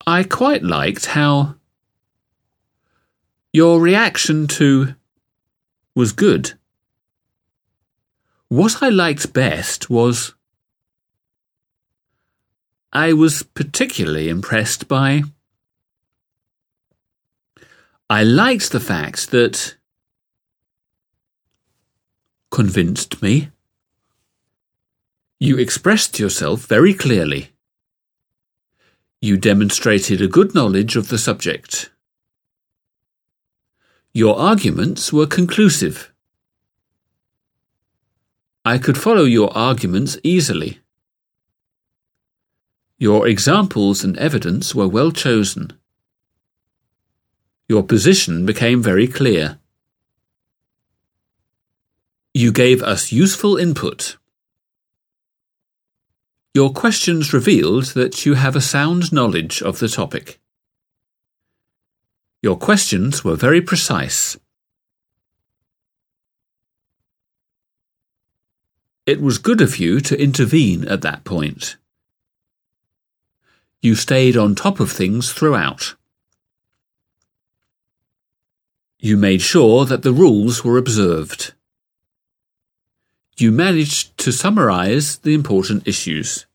I quite liked how your reaction to was good. What I liked best was I was particularly impressed by. I liked the fact that convinced me. You expressed yourself very clearly. You demonstrated a good knowledge of the subject. Your arguments were conclusive. I could follow your arguments easily. Your examples and evidence were well chosen. Your position became very clear. You gave us useful input. Your questions revealed that you have a sound knowledge of the topic. Your questions were very precise. It was good of you to intervene at that point. You stayed on top of things throughout. You made sure that the rules were observed. You managed to summarize the important issues.